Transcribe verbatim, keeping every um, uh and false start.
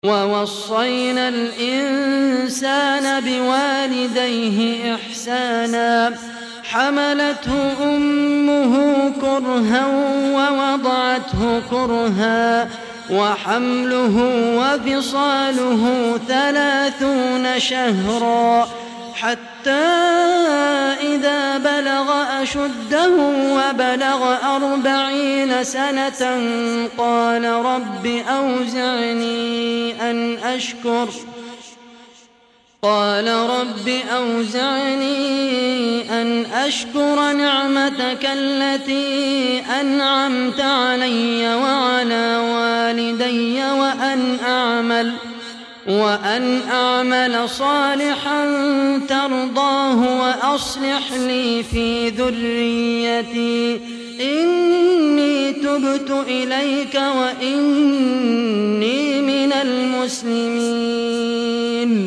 ووصينا الإنسان بوالديه إحسانا حملته أمه كرها ووضعته كرها وحمله وفصاله ثلاثون شهرا حتى إذا بلغ أشده وبلغ أربعين سنة قال رب أوزعني أن أشكر قال رب أوزعني أن أشكر نعمتك التي أنعمت علي وعلى والدي وأن أعمل وأن أعمل صالحا ترضاه وأصلح لي في ذريتي إني تبت إليك وإني من المسلمين.